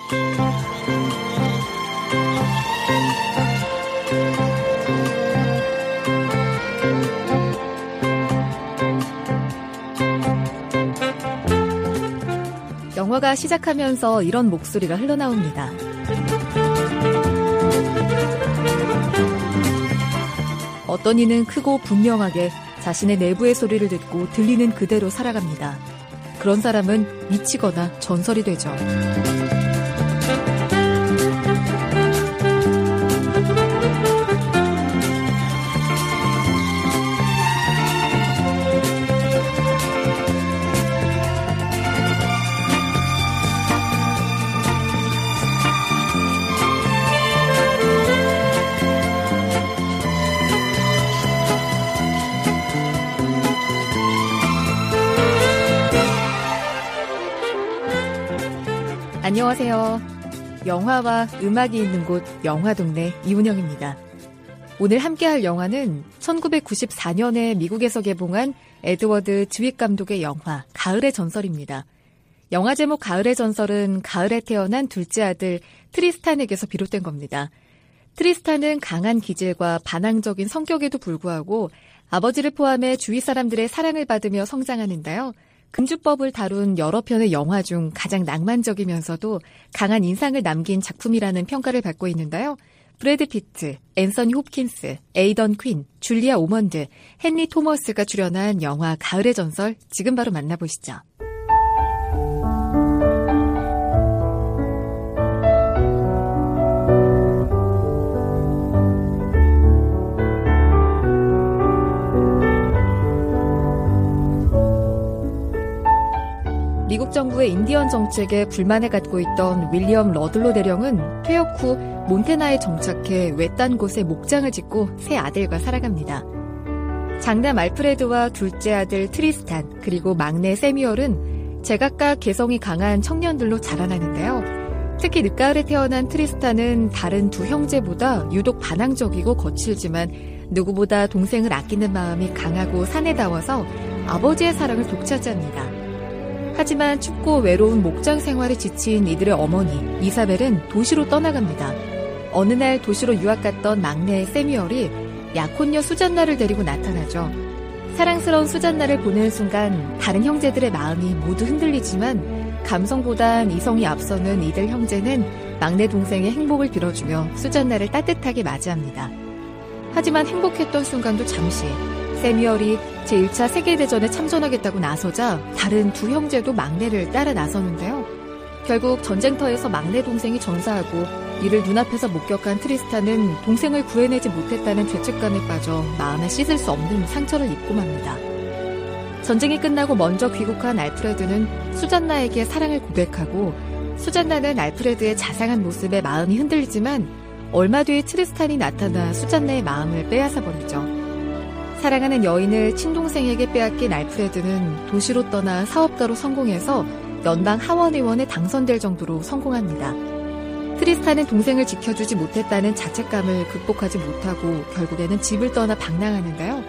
영화가 시작하면서 이런 목소리가 흘러나옵니다. 어떤 이는 크고 분명하게 자신의 내부의 소리를 듣고 들리는 그대로 살아갑니다. 그런 사람은 미치거나 전설이 되죠. 안녕하세요. 영화와 음악이 있는 곳 영화동네 이운영입니다. 오늘 함께할 영화는 1994년에 미국에서 개봉한 에드워드 즈윅 감독의 영화 가을의 전설입니다. 영화 제목 가을의 전설은 가을에 태어난 둘째 아들 트리스탄에게서 비롯된 겁니다. 트리스탄은 강한 기질과 반항적인 성격에도 불구하고 아버지를 포함해 주위 사람들의 사랑을 받으며 성장하는데요. 금주법을 다룬 여러 편의 영화 중 가장 낭만적이면서도 강한 인상을 남긴 작품이라는 평가를 받고 있는데요. 브래드 피트, 앤서니 홉킨스, 에이던 퀸, 줄리아 오먼드, 헨리 토머스가 출연한 영화 가을의 전설 지금 바로 만나보시죠. 미국 정부의 인디언 정책에 불만을 갖고 있던 윌리엄 러들로 대령은 퇴역 후 몬태나에 정착해 외딴 곳에 목장을 짓고 세 아들과 살아갑니다. 장남 알프레드와 둘째 아들 트리스탄 그리고 막내 세뮤얼은 제각각 개성이 강한 청년들로 자라나는데요. 특히 늦가을에 태어난 트리스탄은 다른 두 형제보다 유독 반항적이고 거칠지만 누구보다 동생을 아끼는 마음이 강하고 사내다워서 아버지의 사랑을 독차지합니다. 하지만 춥고 외로운 목장 생활에 지친 이들의 어머니 이사벨은 도시로 떠나갑니다. 어느 날 도시로 유학 갔던 막내 세뮤얼이 약혼녀 수잔나를 데리고 나타나죠. 사랑스러운 수잔나를 보는 순간 다른 형제들의 마음이 모두 흔들리지만 감성보단 이성이 앞서는 이들 형제는 막내 동생의 행복을 빌어주며 수잔나를 따뜻하게 맞이합니다. 하지만 행복했던 순간도 잠시 세뮤얼이 제1차 세계대전에 참전하겠다고 나서자 다른 두 형제도 막내를 따라 나서는데요. 결국 전쟁터에서 막내 동생이 전사하고 이를 눈앞에서 목격한 트리스탄은 동생을 구해내지 못했다는 죄책감에 빠져 마음에 씻을 수 없는 상처를 입고 맙니다. 전쟁이 끝나고 먼저 귀국한 알프레드는 수잔나에게 사랑을 고백하고 수잔나는 알프레드의 자상한 모습에 마음이 흔들리지만 얼마 뒤에 트리스탄이 나타나 수잔나의 마음을 빼앗아버리죠. 사랑하는 여인을 친동생에게 빼앗긴 알프레드는 도시로 떠나 사업가로 성공해서 연방 하원의원에 당선될 정도로 성공합니다. 트리스탄은 동생을 지켜주지 못했다는 자책감을 극복하지 못하고 결국에는 집을 떠나 방랑하는데요.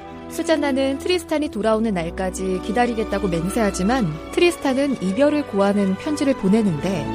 수잔나는 트리스탄이 돌아오는 날까지 기다리겠다고 맹세하지만 트리스탄은 이별을 고하는 편지를 보내는데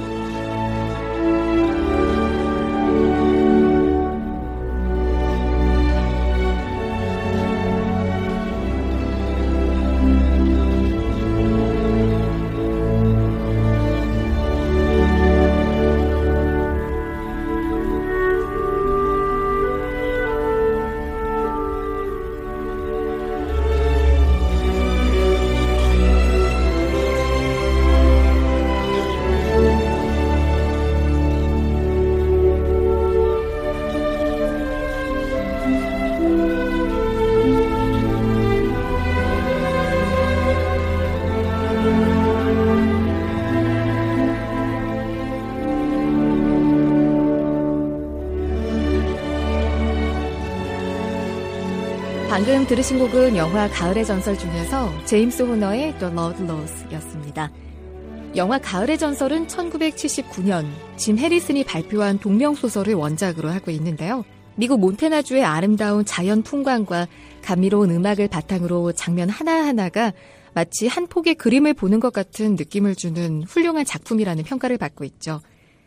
방금 들으신 곡은 영화 가을의 전설 중에서 제임스 호너의 The Loveless 였습니다. 영화 가을의 전설은 1979년 짐 해리슨이 발표한 동명소설을 원작으로 하고 있는데요. 미국 몬태나주의 아름다운 자연 풍광과 감미로운 음악을 바탕으로 장면 하나하나가 마치 한 폭의 그림을 보는 것 같은 느낌을 주는 훌륭한 작품이라는 평가를 받고 있죠.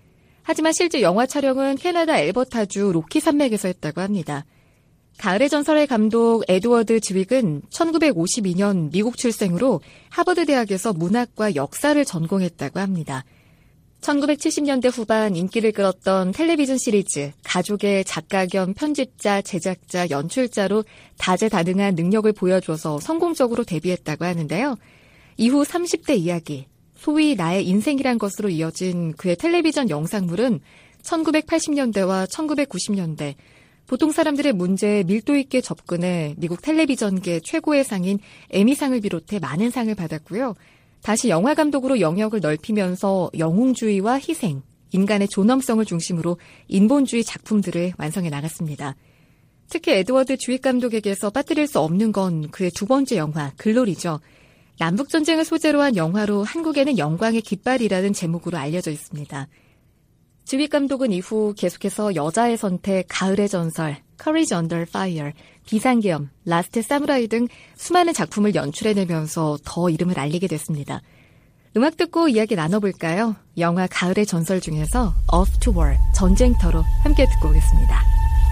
하지만 실제 영화 촬영은 캐나다 엘버타주 로키 산맥에서 했다고 합니다. 가을의 전설의 감독 에드워드 즈윅은 1952년 미국 출생으로 하버드 대학에서 문학과 역사를 전공했다고 합니다. 1970년대 후반 인기를 끌었던 텔레비전 시리즈 가족의 작가 겸 편집자, 제작자, 연출자로 다재다능한 능력을 보여줘서 성공적으로 데뷔했다고 하는데요. 이후 30대 이야기, 소위 나의 인생이란 것으로 이어진 그의 텔레비전 영상물은 1980년대와 1990년대 보통 사람들의 문제에 밀도 있게 접근해 미국 텔레비전계 최고의 상인 에미상을 비롯해 많은 상을 받았고요. 다시 영화 감독으로 영역을 넓히면서 영웅주의와 희생, 인간의 존엄성을 중심으로 인본주의 작품들을 완성해 나갔습니다. 특히 에드워드 즈윅 감독에게서 빠뜨릴 수 없는 건 그의 두 번째 영화, 글로리죠. 남북전쟁을 소재로 한 영화로 한국에는 영광의 깃발이라는 제목으로 알려져 있습니다. 즈윅 감독은 이후 계속해서 여자의 선택, 가을의 전설, Courage Under Fire, 비상계엄, 라스트 사무라이 등 수많은 작품을 연출해내면서 더 이름을 알리게 됐습니다. 음악 듣고 이야기 나눠볼까요? 영화 가을의 전설 중에서 Off to War, 전쟁터로 함께 듣고 오겠습니다.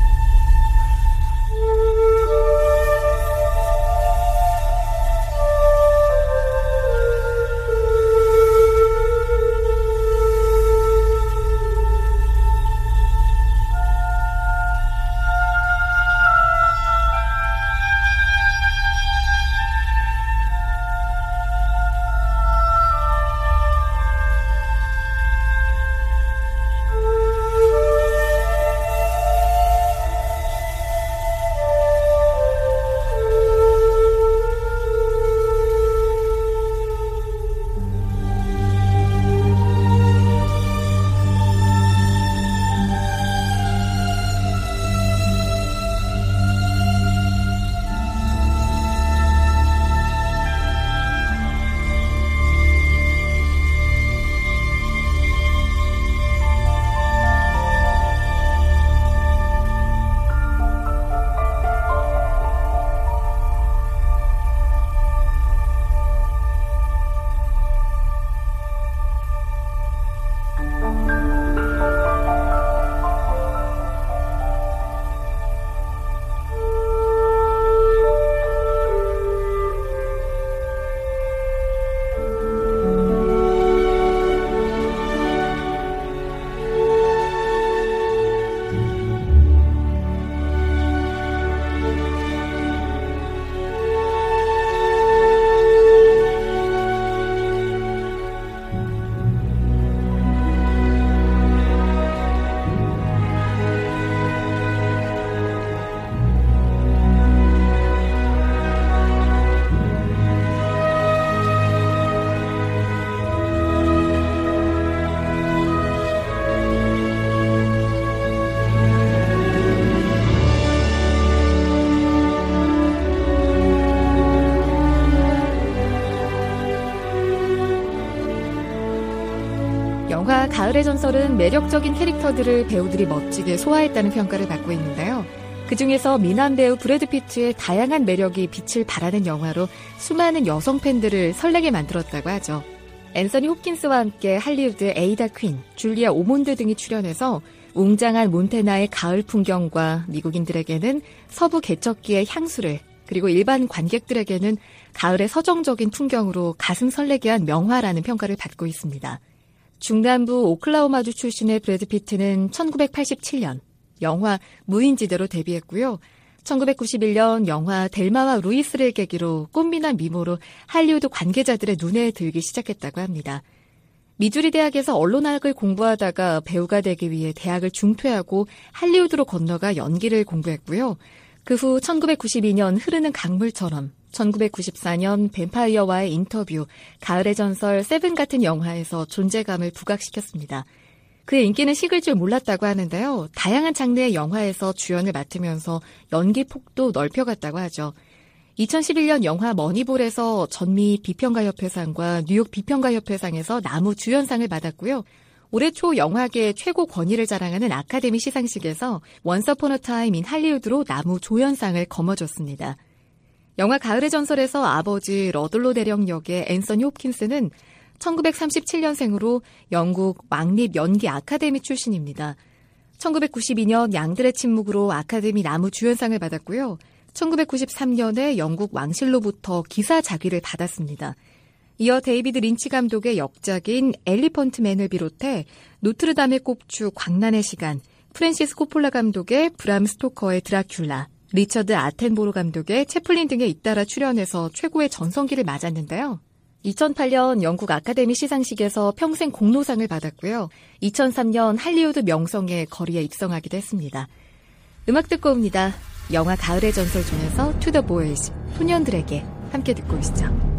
영화 가을의 전설은 매력적인 캐릭터들을 배우들이 멋지게 소화했다는 평가를 받고 있는데요. 그중에서 미남 배우 브래드 피트의 다양한 매력이 빛을 발하는 영화로 수많은 여성 팬들을 설레게 만들었다고 하죠. 앤서니 홉킨스와 함께 할리우드 에이다 퀸, 줄리아 오몬드 등이 출연해서 웅장한 몬테나의 가을 풍경과 미국인들에게는 서부 개척기의 향수를, 그리고 일반 관객들에게는 가을의 서정적인 풍경으로 가슴 설레게 한 명화라는 평가를 받고 있습니다. 중남부 오클라호마주 출신의 브래드 피트는 1987년 영화 무인지대로 데뷔했고요. 1991년 영화 델마와 루이스를 계기로 꽃미남 미모로 할리우드 관계자들의 눈에 들기 시작했다고 합니다. 미주리 대학에서 언론학을 공부하다가 배우가 되기 위해 대학을 중퇴하고 할리우드로 건너가 연기를 공부했고요. 그 후 1992년 흐르는 강물처럼, 1994년 뱀파이어와의 인터뷰, 가을의 전설, 세븐 같은 영화에서 존재감을 부각시켰습니다. 그의 인기는 식을 줄 몰랐다고 하는데요. 다양한 장르의 영화에서 주연을 맡으면서 연기 폭도 넓혀갔다고 하죠. 2011년 영화 머니볼에서 전미 비평가협회상과 뉴욕 비평가협회상에서 나무 주연상을 받았고요. 올해 초 영화계 최고 권위를 자랑하는 아카데미 시상식에서 Once Upon a Time in 할리우드로 나무 조연상을 거머쥐었습니다. 영화 가을의 전설에서 아버지 러들로 대령 역의 앤서니 홉킨스는 1937년생으로 영국 왕립 연기 아카데미 출신입니다. 1992년 양들의 침묵으로 아카데미 나무 주연상을 받았고요. 1993년에 영국 왕실로부터 기사 자기를 받았습니다. 이어 데이비드 린치 감독의 역작인 엘리펀트맨을 비롯해 노트르담의 꼽추 광란의 시간, 프랜시스 코폴라 감독의 브람 스토커의 드라큘라, 리처드 아텐보로 감독의 채플린 등에 잇따라 출연해서 최고의 전성기를 맞았는데요. 2008년 영국 아카데미 시상식에서 평생 공로상을 받았고요. 2003년 할리우드 명성의 거리에 입성하기도 했습니다. 음악 듣고 옵니다. 영화 가을의 전설 중에서 To the Boys, 소년들에게 함께 듣고 오시죠.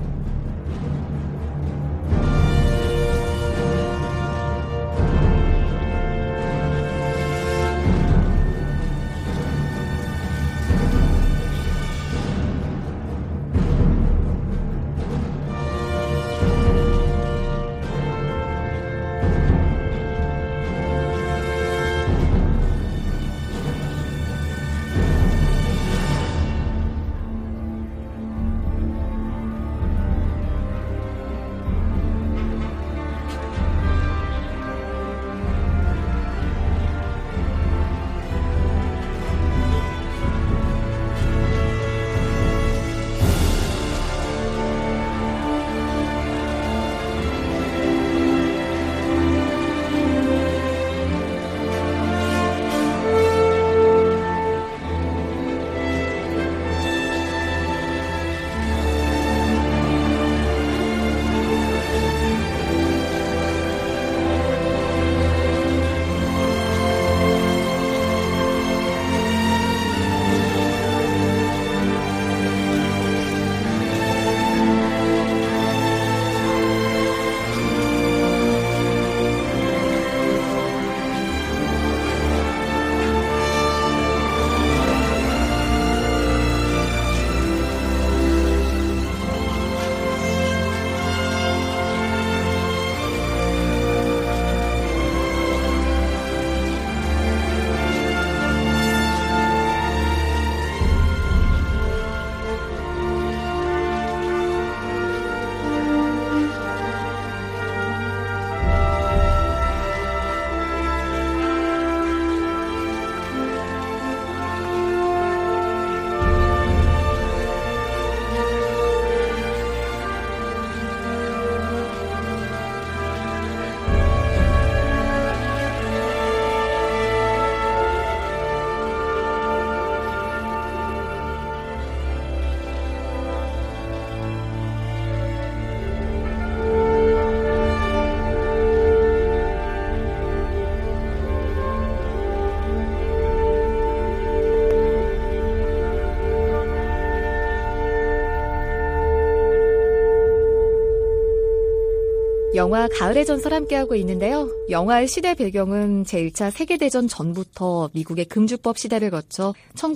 영화 가을의 전설 함께하고 있는데요. 영화의 시대 배경은 제1차 세계대전 전부터 미국의 금주법 시대를 거쳐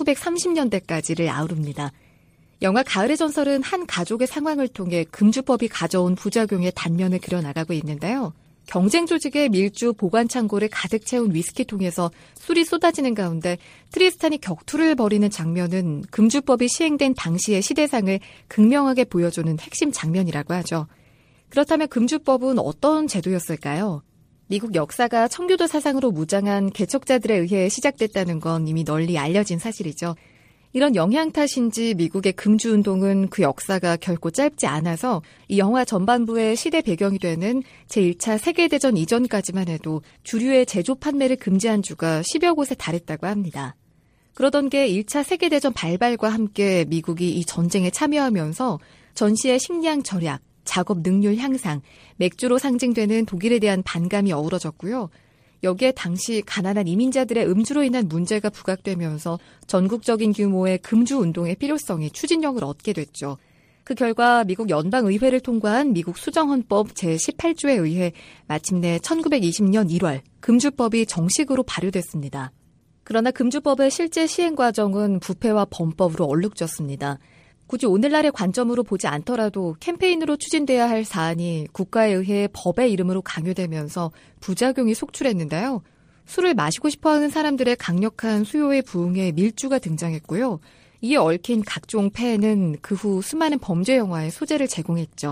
1930년대까지를 아우릅니다. 영화 가을의 전설은 한 가족의 상황을 통해 금주법이 가져온 부작용의 단면을 그려나가고 있는데요. 경쟁 조직의 밀주 보관 창고를 가득 채운 위스키통에서 술이 쏟아지는 가운데 트리스탄이 격투를 벌이는 장면은 금주법이 시행된 당시의 시대상을 극명하게 보여주는 핵심 장면이라고 하죠. 그렇다면 금주법은 어떤 제도였을까요? 미국 역사가 청교도 사상으로 무장한 개척자들에 의해 시작됐다는 건 이미 널리 알려진 사실이죠. 이런 영향 탓인지 미국의 금주운동은 그 역사가 결코 짧지 않아서 이 영화 전반부의 시대 배경이 되는 제1차 세계대전 이전까지만 해도 주류의 제조 판매를 금지한 주가 10여 곳에 달했다고 합니다. 그러던 게 1차 세계대전 발발과 함께 미국이 이 전쟁에 참여하면서 전시의 식량 절약, 작업 능률 향상, 맥주로 상징되는 독일에 대한 반감이 어우러졌고요. 여기에 당시 가난한 이민자들의 음주로 인한 문제가 부각되면서 전국적인 규모의 금주운동의 필요성이 추진력을 얻게 됐죠. 그 결과 미국 연방의회를 통과한 미국 수정헌법 제18조에 의해 마침내 1920년 1월 금주법이 정식으로 발효됐습니다. 그러나 금주법의 실제 시행 과정은 부패와 범법으로 얼룩졌습니다. 굳이 오늘날의 관점으로 보지 않더라도 캠페인으로 추진돼야 할 사안이 국가에 의해 법의 이름으로 강요되면서 부작용이 속출했는데요. 술을 마시고 싶어하는 사람들의 강력한 수요에 부응해 밀주가 등장했고요. 이에 얽힌 각종 폐해는 그 후 수많은 범죄 영화의 소재를 제공했죠.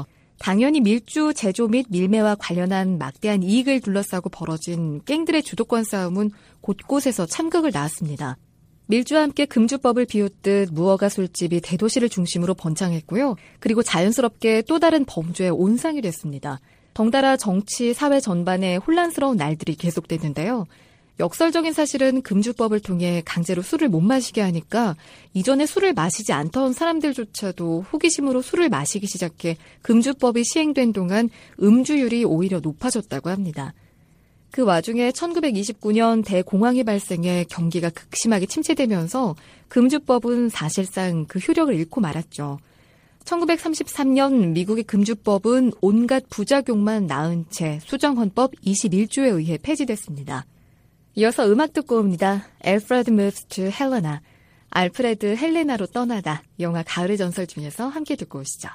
당연히 밀주 제조 및 밀매와 관련한 막대한 이익을 둘러싸고 벌어진 갱들의 주도권 싸움은 곳곳에서 참극을 낳았습니다. 밀주와 함께 금주법을 비웃듯 무허가 술집이 대도시를 중심으로 번창했고요. 그리고 자연스럽게 또 다른 범죄의 온상이 됐습니다. 덩달아 정치, 사회 전반에 혼란스러운 날들이 계속됐는데요. 역설적인 사실은 금주법을 통해 강제로 술을 못 마시게 하니까 이전에 술을 마시지 않던 사람들조차도 호기심으로 술을 마시기 시작해 금주법이 시행된 동안 음주율이 오히려 높아졌다고 합니다. 그 와중에 1929년 대공황이 발생해 경기가 극심하게 침체되면서 금주법은 사실상 그 효력을 잃고 말았죠. 1933년 미국의 금주법은 온갖 부작용만 낳은 채 수정헌법 21조에 의해 폐지됐습니다. 이어서 음악 듣고 옵니다. Alfred Moves to Helena. 알프레드 헬레나로 떠나다. 영화 가을의 전설 중에서 함께 듣고 오시죠.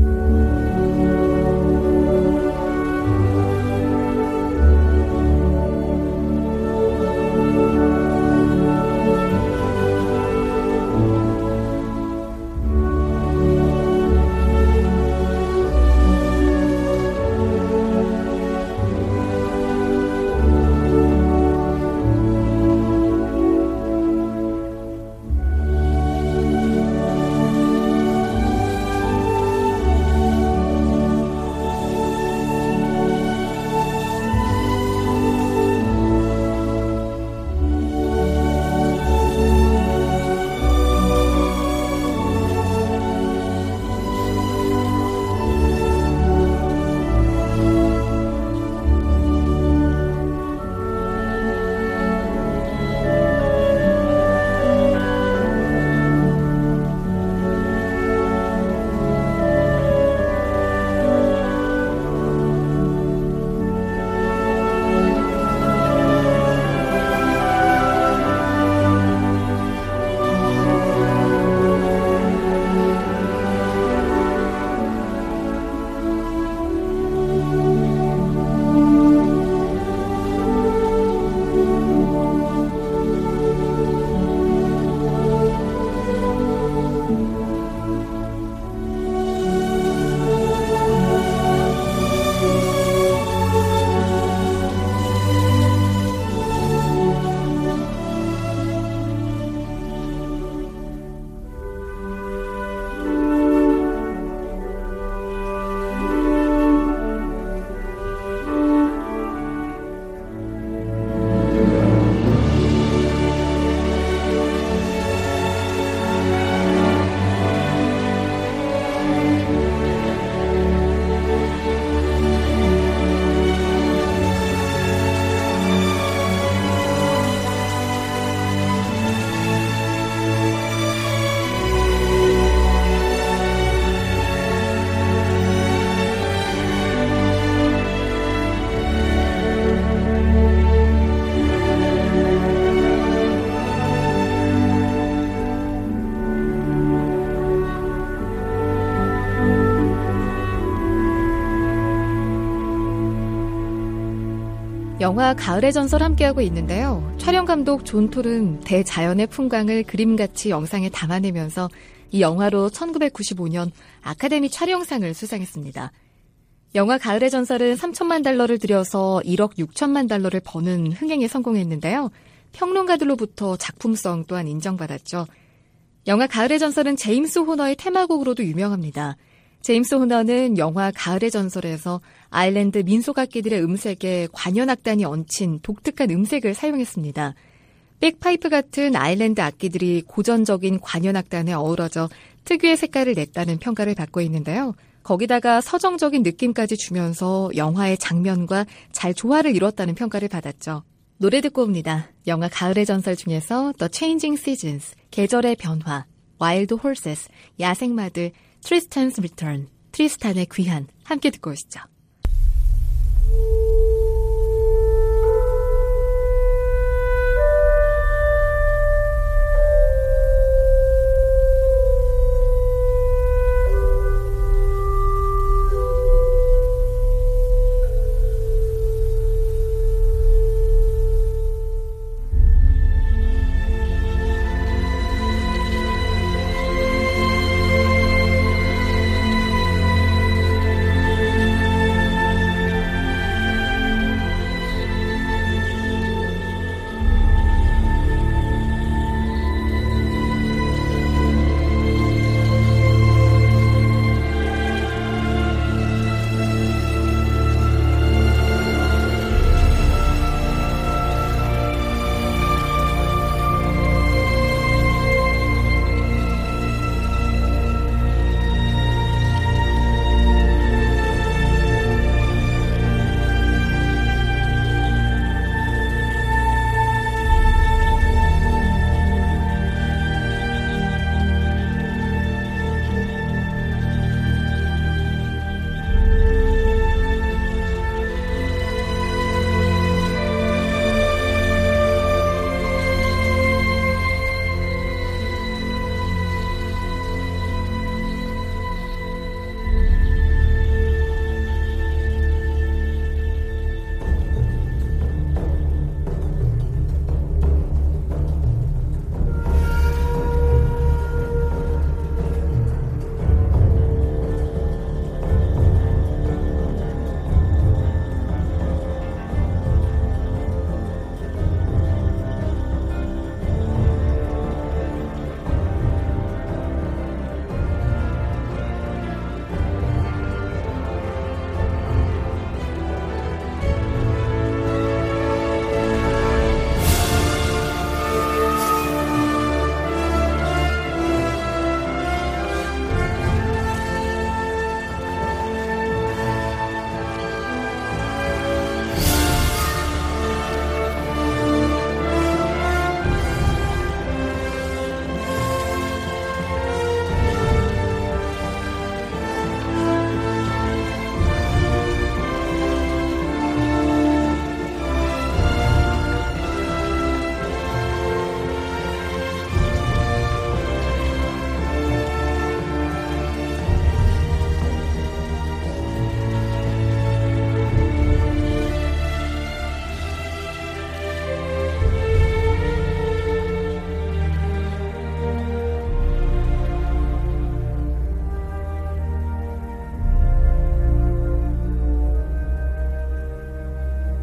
영화 가을의 전설 함께하고 있는데요. 촬영 감독 존 톨은 대자연의 풍광을 그림같이 영상에 담아내면서 이 영화로 1995년 아카데미 촬영상을 수상했습니다. 영화 가을의 전설은 3천만 달러를 들여서 1억 6천만 달러를 버는 흥행에 성공했는데요. 평론가들로부터 작품성 또한 인정받았죠. 영화 가을의 전설은 제임스 호너의 테마곡으로도 유명합니다. 제임스 호너는 영화 가을의 전설에서 아일랜드 민속악기들의 음색에 관현악단이 얹힌 독특한 음색을 사용했습니다. 백파이프 같은 아일랜드 악기들이 고전적인 관현악단에 어우러져 특유의 색깔을 냈다는 평가를 받고 있는데요. 거기다가 서정적인 느낌까지 주면서 영화의 장면과 잘 조화를 이뤘다는 평가를 받았죠. 노래 듣고 옵니다. 영화 가을의 전설 중에서 The Changing Seasons, 계절의 변화, Wild Horses, 야생마들, Tristan's Return, 트리스탄의 귀환 함께 듣고 오시죠.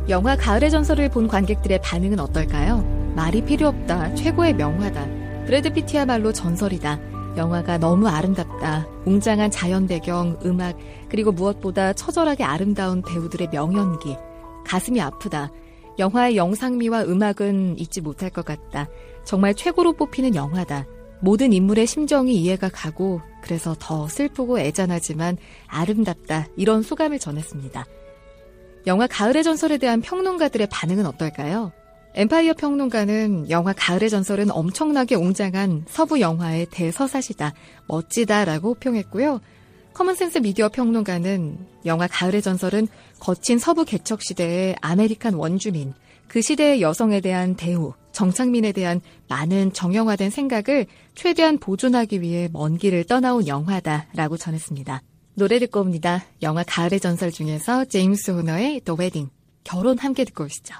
영화 가을의 전설을 본 관객들의 반응은 어떨까요? 말이 필요 없다. 최고의 명화다. 브래드 피트야말로 전설이다. 영화가 너무 아름답다. 웅장한 자연 배경, 음악, 그리고 무엇보다 처절하게 아름다운 배우들의 명연기. 가슴이 아프다. 영화의 영상미와 음악은 잊지 못할 것 같다. 정말 최고로 뽑히는 영화다. 모든 인물의 심정이 이해가 가고 그래서 더 슬프고 애잔하지만 아름답다. 이런 소감을 전했습니다. 영화 가을의 전설에 대한 평론가들의 반응은 어떨까요? 엠파이어 평론가는 영화 가을의 전설은 엄청나게 웅장한 서부 영화의 대서사시다. 멋지다라고 호평했고요. 커먼센스 미디어 평론가는 영화 가을의 전설은 거친 서부 개척 시대의 아메리칸 원주민, 그 시대의 여성에 대한 대우, 정착민에 대한 많은 정형화된 생각을 최대한 보존하기 위해 먼 길을 떠나온 영화다라고 전했습니다. 노래 듣고 옵니다. 영화 가을의 전설 중에서 제임스 호너의 The Wedding, 결혼 함께 듣고 오시죠.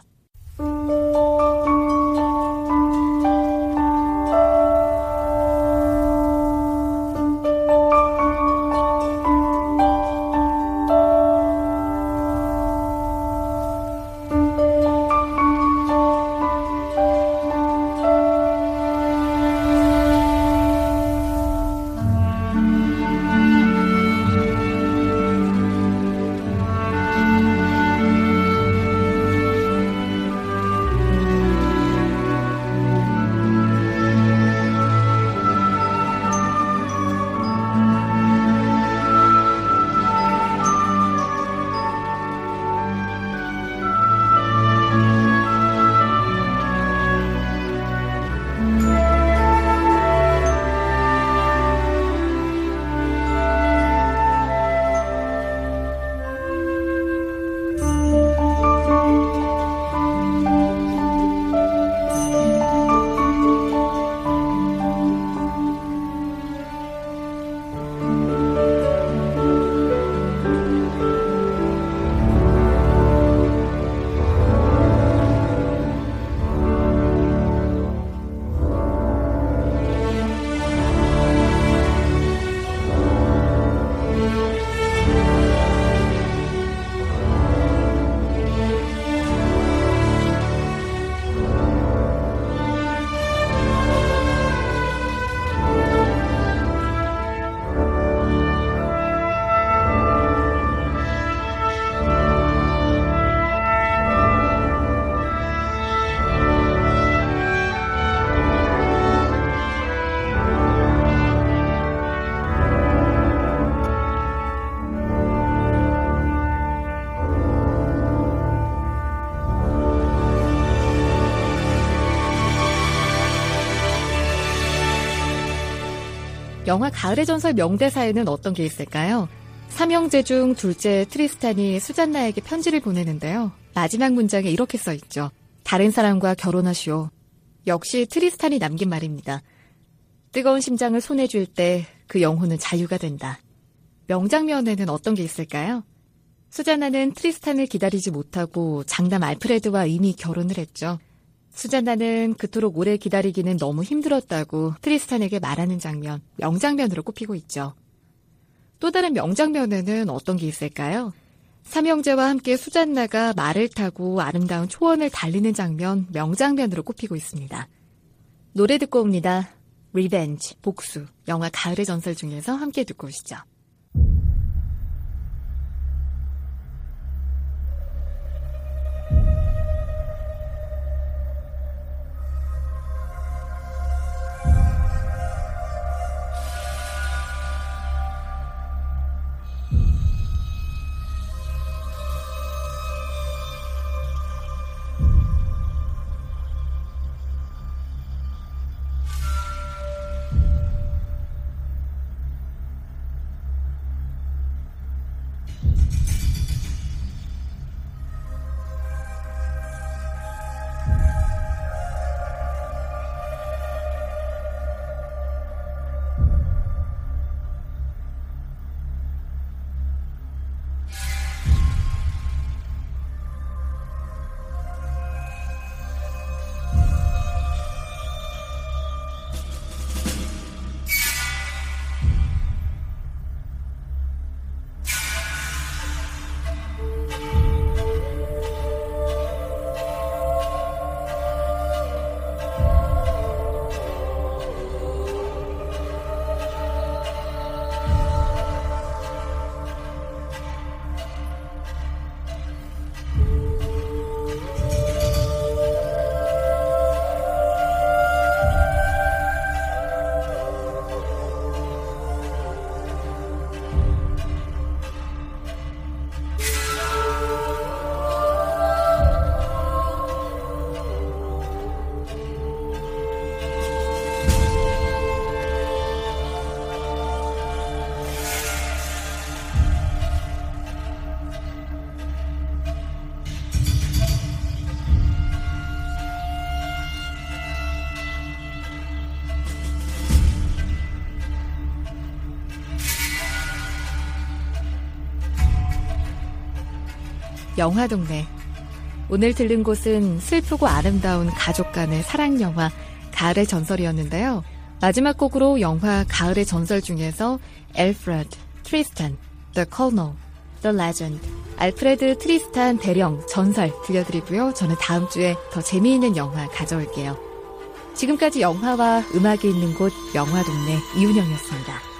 영화 가을의 전설 명대사에는 어떤 게 있을까요? 삼형제 중 둘째 트리스탄이 수잔나에게 편지를 보내는데요. 마지막 문장에 이렇게 써있죠. 다른 사람과 결혼하시오. 역시 트리스탄이 남긴 말입니다. 뜨거운 심장을 손에 쥘 때 그 영혼은 자유가 된다. 명장면에는 어떤 게 있을까요? 수잔나는 트리스탄을 기다리지 못하고 장남 알프레드와 이미 결혼을 했죠. 수잔나는 그토록 오래 기다리기는 너무 힘들었다고 트리스탄에게 말하는 장면, 명장면으로 꼽히고 있죠. 또 다른 명장면에는 어떤 게 있을까요? 삼형제와 함께 수잔나가 말을 타고 아름다운 초원을 달리는 장면, 명장면으로 꼽히고 있습니다. 노래 듣고 옵니다. Revenge, 복수, 영화 가을의 전설 중에서 함께 듣고 오시죠. 영화동네. 오늘 들른 곳은 슬프고 아름다운 가족 간의 사랑 영화 가을의 전설이었는데요. 마지막 곡으로 영화 가을의 전설 중에서 Alfred, Tristan, The Colonel, The Legend, 알프레드 트리스탄 대령 전설 들려드리고요. 저는 다음 주에 더 재미있는 영화 가져올게요. 지금까지 영화와 음악이 있는 곳 영화동네 이윤영이었습니다.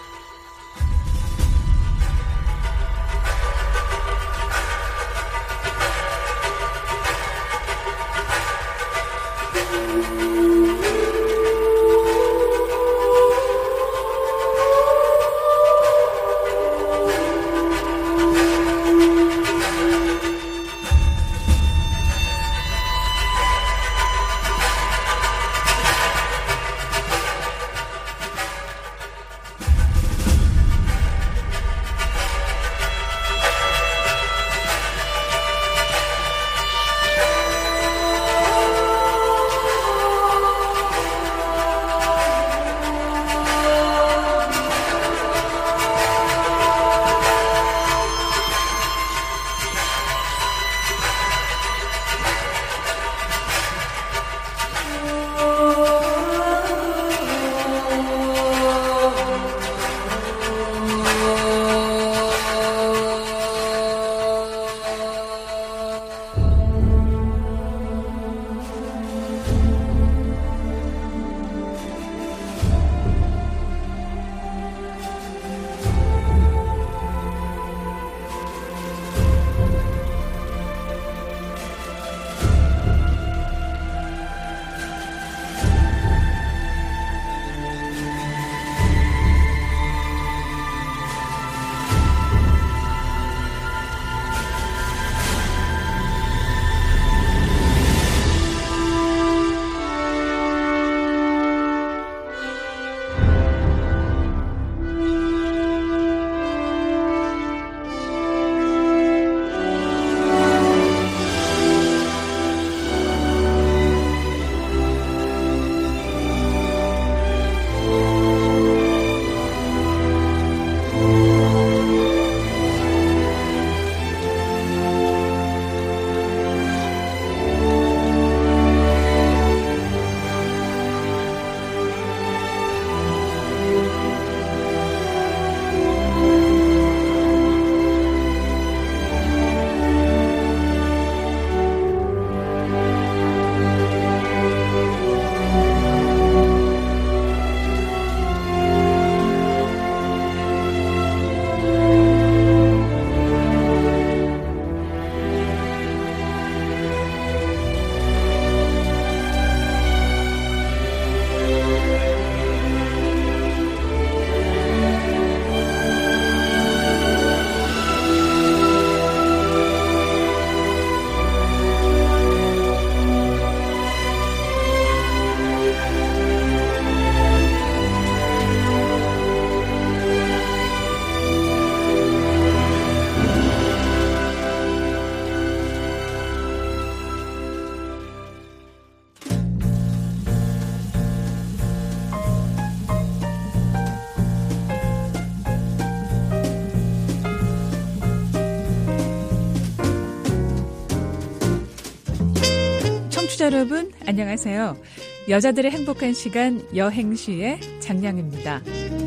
청취자 여러분, 안녕하세요. 여자들의 행복한 시간 여행시의 장량입니다.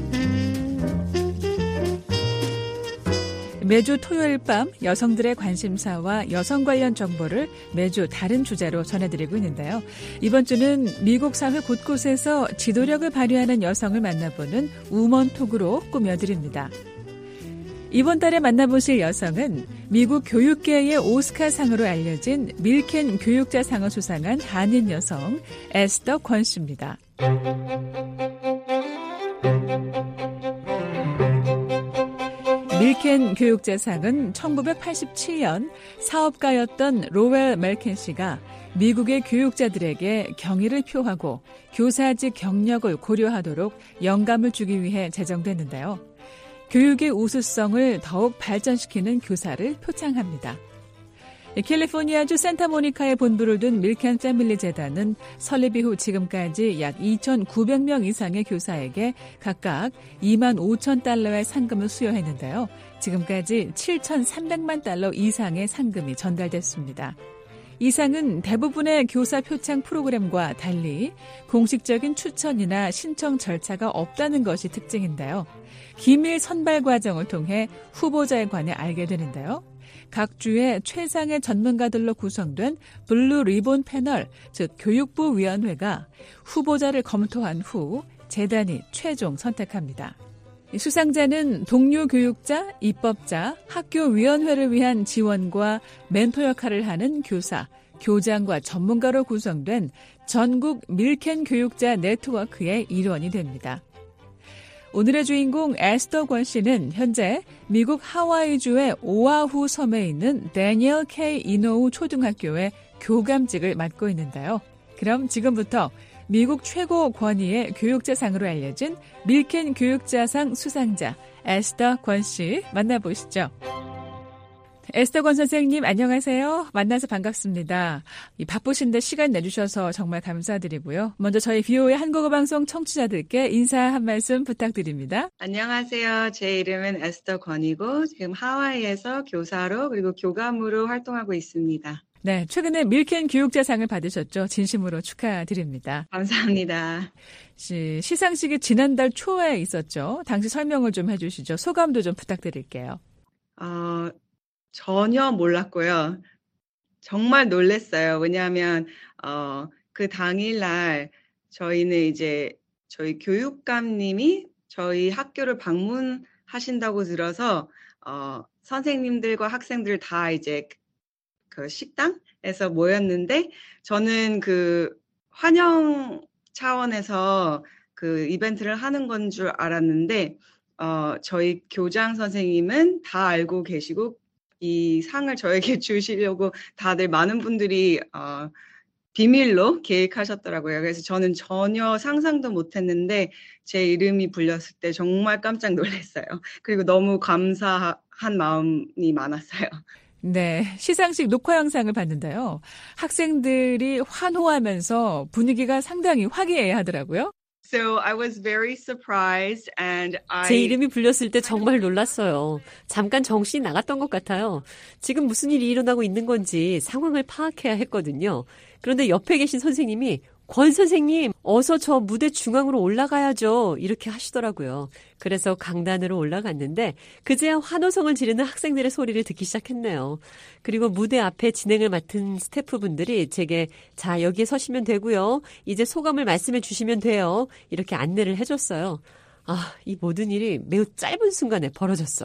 매주 토요일 밤 여성들의 관심사와 여성 관련 정보를 매주 다른 주제로 전해드리고 있는데요. 이번 주는 미국 사회 곳곳에서 지도력을 발휘하는 여성을 만나보는 우먼톡으로 꾸며드립니다. 이번 달에 만나보실 여성은 미국 교육계의 오스카상으로 알려진 밀켄 교육자상을 수상한 한인 여성 에스더 권 씨입니다. 밀켄 교육자상은 1987년 사업가였던 로웰 멜켄 씨가 미국의 교육자들에게 경의를 표하고 교사직 경력을 고려하도록 영감을 주기 위해 제정됐는데요. 교육의 우수성을 더욱 발전시키는 교사를 표창합니다. 캘리포니아주 산타모니카에 본부를 둔 밀켄 패밀리 재단은 설립 이후 지금까지 약 2,900명 이상의 교사에게 각각 2만 5천 달러의 상금을 수여했는데요. 지금까지 7,300만 달러 이상의 상금이 전달됐습니다. 이 상은 대부분의 교사 표창 프로그램과 달리 공식적인 추천이나 신청 절차가 없다는 것이 특징인데요. 기밀 선발 과정을 통해 후보자에 관해 알게 되는데요. 각 주의 최상의 전문가들로 구성된 블루 리본 패널, 즉 교육부 위원회가 후보자를 검토한 후 재단이 최종 선택합니다. 수상자는 동료 교육자, 입법자, 학교위원회를 위한 지원과 멘토 역할을 하는 교사, 교장과 전문가로 구성된 전국 밀켄 교육자 네트워크의 일원이 됩니다. 오늘의 주인공 에스더 권 씨는 현재 미국 하와이주의 오아후 섬에 있는 데니얼 K. 이노우 초등학교의 교감직을 맡고 있는데요. 그럼 지금부터 미국 최고 권위의 교육자상으로 알려진 밀켄 교육자상 수상자 에스더 권 씨 만나보시죠. 에스더 권 선생님 안녕하세요. 만나서 반갑습니다. 바쁘신데 시간 내주셔서 정말 감사드리고요. 먼저 저희 VOA 한국어 방송 청취자들께 인사 한 말씀 부탁드립니다. 안녕하세요. 제 이름은 에스더 권이고 지금 하와이에서 교사로 그리고 교감으로 활동하고 있습니다. 네, 최근에 밀켄 교육자상을 받으셨죠. 진심으로 축하드립니다. 감사합니다. 시상식이 지난달 초에 있었죠. 당시 설명을 좀 해주시죠. 소감도 좀 부탁드릴게요. 전혀 몰랐고요. 정말 놀랐어요. 왜냐하면 그 당일날 저희는 이제 저희 교육감님이 저희 학교를 방문하신다고 들어서 선생님들과 학생들 다 이제 그 식당에서 모였는데 저는 그 환영 차원에서 그 이벤트를 하는 건 줄 알았는데 저희 교장 선생님은 다 알고 계시고 이 상을 저에게 주시려고 다들 많은 분들이 비밀로 계획하셨더라고요. 그래서 저는 전혀 상상도 못했는데 제 이름이 불렸을 때 정말 깜짝 놀랐어요. 그리고 너무 감사한 마음이 많았어요. 네, 시상식 녹화 영상을 봤는데요. 학생들이 환호하면서 분위기가 상당히 화기애애하더라고요. So I was very surprised and 제 이름이 불렸을 때 정말 놀랐어요. 잠깐 정신이 나갔던 것 같아요. 지금 무슨 일이 일어나고 있는 건지 상황을 파악해야 했거든요. 그런데 옆에 계신 선생님이 권 선생님, 어서 저 무대 중앙으로 올라가야죠. 이렇게 하시더라고요. 그래서 강단으로 올라갔는데 그제야 환호성을 지르는 학생들의 소리를 듣기 시작했네요. 그리고 무대 앞에 진행을 맡은 스태프분들이 제게 자, 여기에 서시면 되고요. 이제 소감을 말씀해 주시면 돼요. 이렇게 안내를 해줬어요. 이 모든 일이 매우 짧은 순간에 벌어졌어요.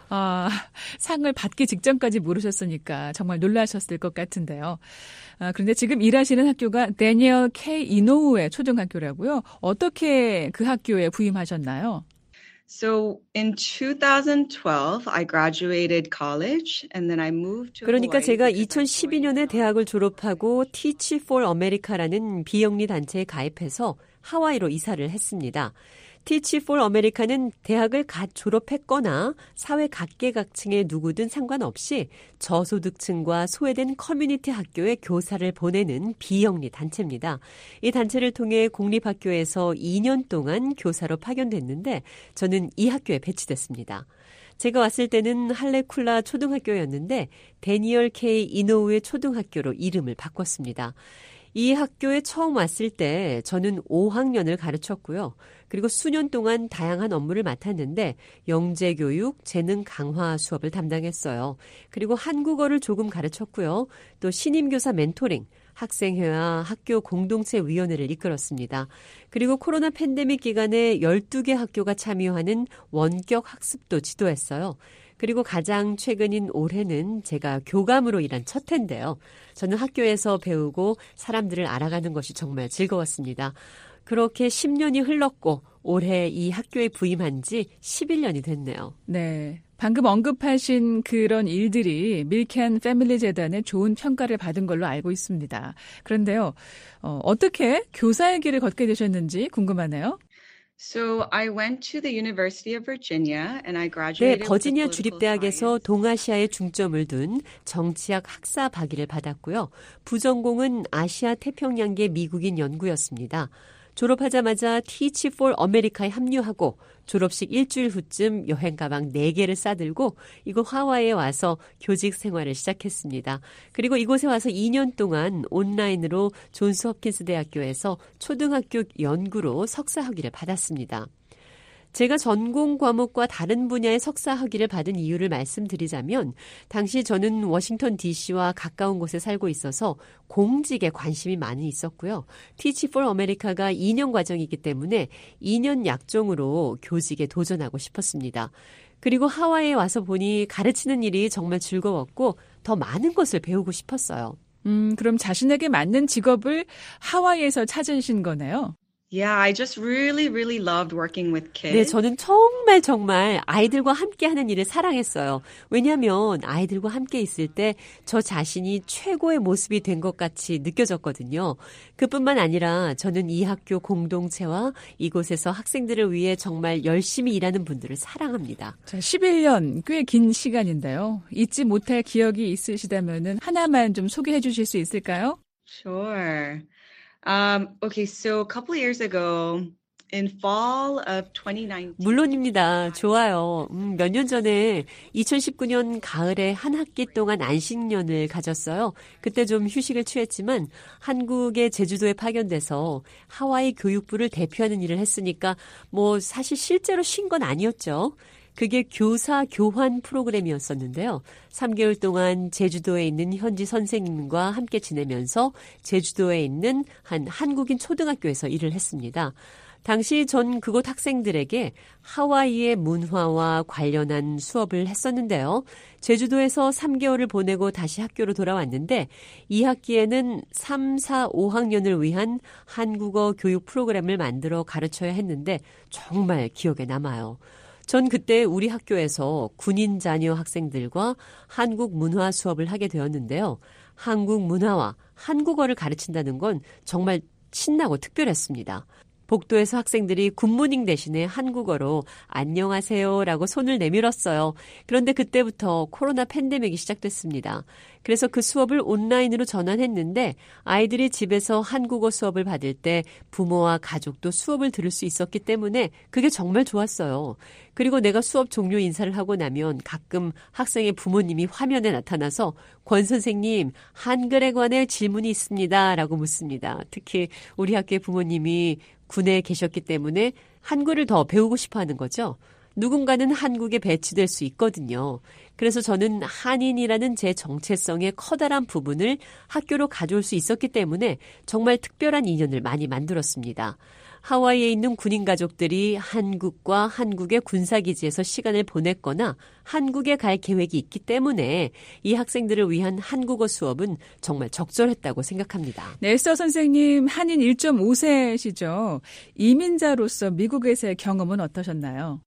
상을 받기 직전까지 모르셨으니까 정말 놀라셨을 것 같은데요. 그런데 지금 일하시는 학교가 데니얼 K. 이노우의 초등학교라고요. 어떻게 그 학교에 부임하셨나요? So in 2012, I graduated college and then I moved to 그러니까 Hawaii 제가 because I 2012년에 대학을 졸업하고 Teach for America라는 비영리 단체에 가입해서 하와이로 이사를 했습니다. Teach for America는 대학을 갓 졸업했거나 사회 각계각층의 누구든 상관없이 저소득층과 소외된 커뮤니티 학교에 교사를 보내는 비영리 단체입니다. 이 단체를 통해 공립학교에서 2년 동안 교사로 파견됐는데 저는 이 학교에 배치됐습니다. 제가 왔을 때는 할레쿨라 초등학교였는데 데니얼 K. 이노우의 초등학교로 이름을 바꿨습니다. 이 학교에 처음 왔을 때 저는 5학년을 가르쳤고요. 그리고 수년 동안 다양한 업무를 맡았는데 영재교육, 재능 강화 수업을 담당했어요. 그리고 한국어를 조금 가르쳤고요. 또 신임교사 멘토링, 학생회와 학교 공동체 위원회를 이끌었습니다. 그리고 코로나 팬데믹 기간에 12개 학교가 참여하는 원격 학습도 지도했어요. 그리고 가장 최근인 올해는 제가 교감으로 일한 첫 해인데요. 저는 학교에서 배우고 사람들을 알아가는 것이 정말 즐거웠습니다. 그렇게 10년이 흘렀고 올해 이 학교에 부임한 지 11년이 됐네요. 네. 방금 언급하신 그런 일들이 밀켄 패밀리 재단의 좋은 평가를 받은 걸로 알고 있습니다. 그런데요, 어떻게 교사의 길을 걷게 되셨는지 궁금하네요. So I went to the University of Virginia and I 네, graduated with a 버지니아 political 주립대학에서 science. 동아시아에 중점을 둔 정치학 학사 학위를 받았고요. 부전공은 아시아 태평양계 미국인 연구였습니다. 졸업하자마자 Teach for America에 합류하고 졸업식 일주일 후쯤 여행 가방 4개를 싸들고 이곳 하와이에 와서 교직 생활을 시작했습니다. 그리고 이곳에 와서 2년 동안 온라인으로 존스 홉킨스 대학교에서 초등학교 연구로 석사 학위를 받았습니다. 제가 전공 과목과 다른 분야의 석사 학위를 받은 이유를 말씀드리자면 당시 저는 워싱턴 DC와 가까운 곳에 살고 있어서 공직에 관심이 많이 있었고요. Teach for America가 2년 과정이기 때문에 2년 약정으로 교직에 도전하고 싶었습니다. 그리고 하와이에 와서 보니 가르치는 일이 정말 즐거웠고 더 많은 것을 배우고 싶었어요. 그럼 자신에게 맞는 직업을 하와이에서 찾으신 거네요. Yeah, I just really loved working with 네, kids. 저는 정말 아이들과 함께 하는 일을 사랑했어요. 왜냐하면 아이들과 함께 있을 때 저 자신이 최고의 모습이 된 것 같이 느껴졌거든요. 그뿐만 아니라 저는 이 학교 공동체와 이곳에서 학생들을 위해 정말 열심히 일하는 분들을 사랑합니다. 자, 11년 꽤 긴 시간인데요. 잊지 못할 기억이 있으시다면 하나만 좀 소개해 주실 수 있을까요? Sure. Okay, so a couple years ago, in fall of 2019. 물론입니다. 좋아요. 몇 년 전에 2019년 가을에 한 학기 동안 안식년을 가졌어요. 그때 좀 휴식을 취했지만 한국의 제주도에 파견돼서 하와이 교육부를 대표하는 일을 했으니까 사실 실제로 쉰 건 아니었죠. 그게 교사 교환 프로그램이었었는데요. 3개월 동안 제주도에 있는 현지 선생님과 함께 지내면서 제주도에 있는 한 한국인 초등학교에서 일을 했습니다. 당시 전 그곳 학생들에게 하와이의 문화와 관련한 수업을 했었는데요. 제주도에서 3개월을 보내고 다시 학교로 돌아왔는데 이 학기에는 3, 4, 5학년을 위한 한국어 교육 프로그램을 만들어 가르쳐야 했는데 정말 기억에 남아요. 전 그때 우리 학교에서 군인 자녀 학생들과 한국 문화 수업을 하게 되었는데요. 한국 문화와 한국어를 가르친다는 건 정말 신나고 특별했습니다. 복도에서 학생들이 굿모닝 대신에 한국어로 안녕하세요라고 손을 내밀었어요. 그런데 그때부터 코로나 팬데믹이 시작됐습니다. 그래서 그 수업을 온라인으로 전환했는데 아이들이 집에서 한국어 수업을 받을 때 부모와 가족도 수업을 들을 수 있었기 때문에 그게 정말 좋았어요. 그리고 내가 수업 종료 인사를 하고 나면 가끔 학생의 부모님이 화면에 나타나서 권 선생님, 한글에 관해 질문이 있습니다 라고 묻습니다. 특히 우리 학교의 부모님이 군에 계셨기 때문에 한글을 더 배우고 싶어 하는 거죠. 누군가는 한국에 배치될 수 있거든요. 그래서 저는 한인이라는 제 정체성의 커다란 부분을 학교로 가져올 수 있었기 때문에 정말 특별한 인연을 많이 만들었습니다. 하와이에 있는 군인 가족들이 한국과 한국의 군사기지에서 시간을 보냈거나 한국에 갈 계획이 있기 때문에 이 학생들을 위한 한국어 수업은 정말 적절했다고 생각합니다. 네, 에스더 선생님, 한인 1.5세시죠. 이민자로서 미국에서의 경험은 어떠셨나요?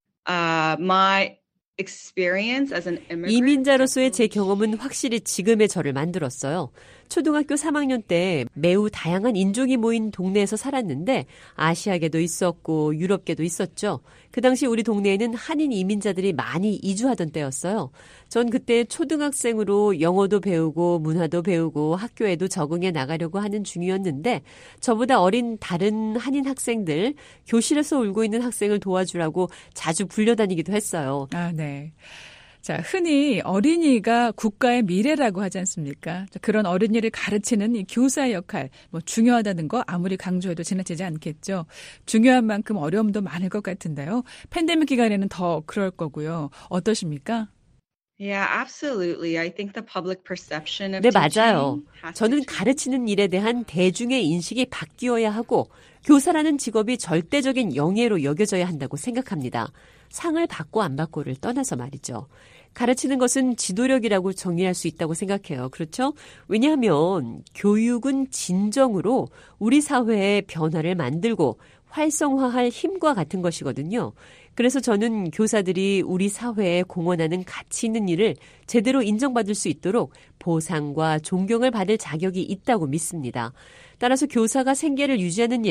My experience as an immigrant. 이민자로서의 제 경험은 확실히 지금의 저를 만들었어요. 초등학교 3학년 때 매우 다양한 인종이 모인 동네에서 살았는데 아시아계도 있었고 유럽계도 있었죠. 그 당시 우리 동네에는 한인 이민자들이 많이 이주하던 때였어요. 전 그때 초등학생으로 영어도 배우고 문화도 배우고 학교에도 적응해 나가려고 하는 중이었는데 저보다 어린 다른 한인 학생들, 교실에서 울고 있는 학생을 도와주라고 자주 불려다니기도 했어요. 아, 네. 자, 흔히 어린이가 국가의 미래라고 하지 않습니까? 그런 어린이를 가르치는 이 교사의 역할, 중요하다는 거 아무리 강조해도 지나치지 않겠죠. 중요한 만큼 어려움도 많을 것 같은데요. 팬데믹 기간에는 더 그럴 거고요. 어떠십니까? Yeah, absolutely. I think the public perception of 네, 맞아요. teaching has to 저는 change. 가르치는 일에 대한 대중의 인식이 바뀌어야 하고 교사라는 직업이 절대적인 영예로 여겨져야 한다고 생각합니다. 상을 받고 안 받고를 떠나서 말이죠. 가르치는 것은 지도력이라고 정의할 수 있다고 생각해요. 그렇죠? 왜냐하면 교육은 진정으로 우리 사회의 변화를 만들고 활성화할 힘과 같은 것이거든요. 그래서 저는 교사들이 우리 사회에 공헌하는 가치 있는 일을 제대로 인정받을 수 있도록 보상과 존경을 받을 자격이 있다고 믿습니다. 따라서 교사가 생계를 유지하는 일,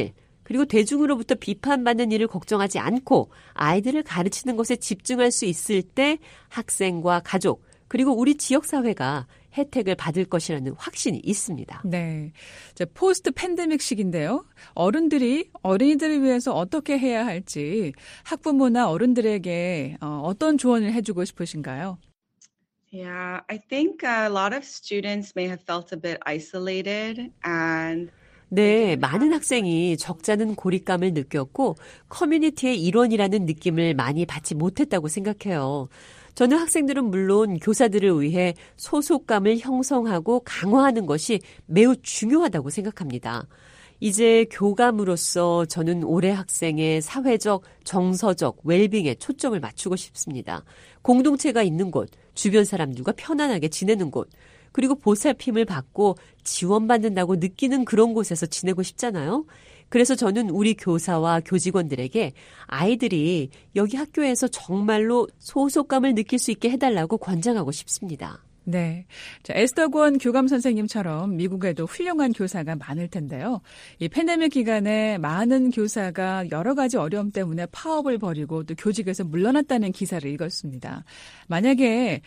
그리고 대중으로부터 비판받는 일을 걱정하지 않고 아이들을 가르치는 것에 집중할 수 있을 때 학생과 가족, 그리고 우리 지역사회가 혜택을 받을 것이라는 확신이 있습니다. 네. 포스트 팬데믹 시기인데요. 어른들이 어린이들을 위해서 어떻게 해야 할지 학부모나 어른들에게 어떤 조언을 해주고 싶으신가요? Yeah, I think a lot of students may have felt a bit isolated and 네, 많은 학생이 적잖은 고립감을 느꼈고 커뮤니티의 일원이라는 느낌을 많이 받지 못했다고 생각해요. 저는 학생들은 물론 교사들을 위해 소속감을 형성하고 강화하는 것이 매우 중요하다고 생각합니다. 이제 교감으로서 저는 올해 학생의 사회적, 정서적 웰빙에 초점을 맞추고 싶습니다. 공동체가 있는 곳, 주변 사람들과 편안하게 지내는 곳, 그리고 보살핌을 받고 지원받는다고 느끼는 그런 곳에서 지내고 싶잖아요. 그래서 저는 우리 교사와 교직원들에게 아이들이 여기 학교에서 정말로 소속감을 느낄 수 있게 해달라고 권장하고 싶습니다. 네. 에스더 권 교감 선생님처럼 미국에도 훌륭한 교사가 많을 텐데요. 이 팬데믹 기간에 많은 교사가 여러 가지 어려움 때문에 파업을 벌이고 또 교직에서 물러났다는 기사를 읽었습니다. 만약에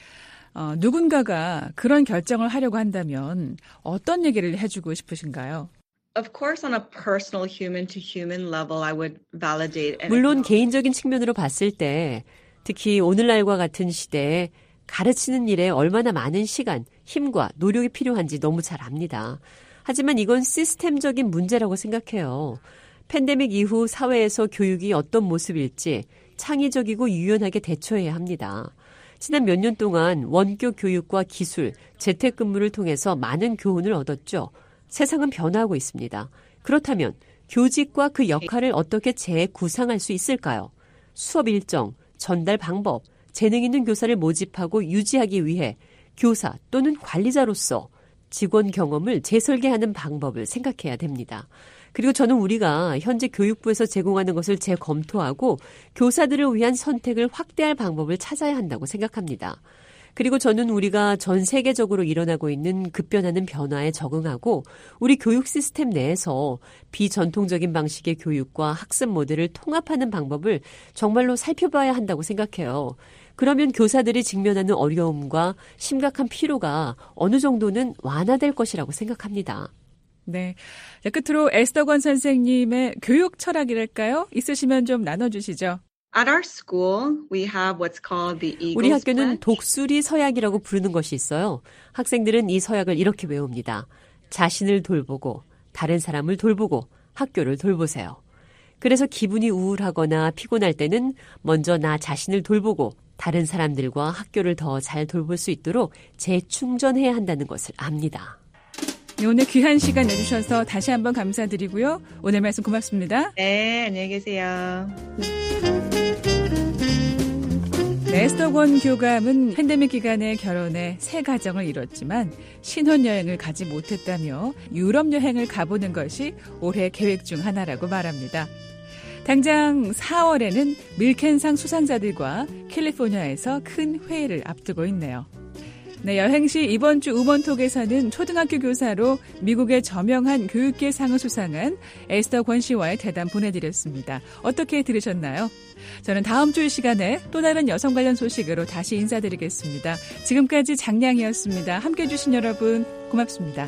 누군가가 그런 결정을 하려고 한다면 어떤 얘기를 해주고 싶으신가요? of course, on a personal human-to-human level, I would validate and 물론 개인적인 측면으로 봤을 때 특히 오늘날과 같은 시대에 가르치는 일에 얼마나 많은 시간, 힘과 노력이 필요한지 너무 잘 압니다. 하지만 이건 시스템적인 문제라고 생각해요. 팬데믹 이후 사회에서 교육이 어떤 모습일지 창의적이고 유연하게 대처해야 합니다. 지난 몇 년 동안 원격 교육과 기술, 재택근무를 통해서 많은 교훈을 얻었죠. 세상은 변화하고 있습니다. 그렇다면 교직과 그 역할을 어떻게 재구상할 수 있을까요? 수업 일정, 전달 방법, 재능 있는 교사를 모집하고 유지하기 위해 교사 또는 관리자로서 직원 경험을 재설계하는 방법을 생각해야 됩니다. 그리고 저는 우리가 현재 교육부에서 제공하는 것을 재검토하고 교사들을 위한 선택을 확대할 방법을 찾아야 한다고 생각합니다. 그리고 저는 우리가 전 세계적으로 일어나고 있는 급변하는 변화에 적응하고 우리 교육 시스템 내에서 비전통적인 방식의 교육과 학습 모델을 통합하는 방법을 정말로 살펴봐야 한다고 생각해요. 그러면 교사들이 직면하는 어려움과 심각한 피로가 어느 정도는 완화될 것이라고 생각합니다. 네. 끝으로 에스더 권 선생님의 교육 철학이랄까요? 있으시면 좀 나눠주시죠. At our school, we have what's called the Eagles 우리 학교는 Pledge. 독수리 서약이라고 부르는 것이 있어요. 학생들은 이 서약을 이렇게 외웁니다. 자신을 돌보고 다른 사람을 돌보고 학교를 돌보세요. 그래서 기분이 우울하거나 피곤할 때는 먼저 나 자신을 돌보고 다른 사람들과 학교를 더 잘 돌볼 수 있도록 재충전해야 한다는 것을 압니다. 오늘 귀한 시간 내주셔서 다시 한번 감사드리고요. 오늘 말씀 고맙습니다. 네, 안녕히 계세요. 네, 에스더 권 교감은 팬데믹 기간에 결혼해 새 가정을 이뤘지만 신혼여행을 가지 못했다며 유럽 여행을 가보는 것이 올해 계획 중 하나라고 말합니다. 당장 4월에는 밀켄상 수상자들과 캘리포니아에서 큰 회의를 앞두고 있네요. 네, 여행 시 이번 주 우먼톡에서는 초등학교 교사로 미국의 저명한 교육계 상을 수상한 에스더 권 씨와의 대담 보내드렸습니다. 어떻게 들으셨나요? 저는 다음 주 이 시간에 또 다른 여성 관련 소식으로 다시 인사드리겠습니다. 지금까지 장량이었습니다. 함께해 주신 여러분 고맙습니다.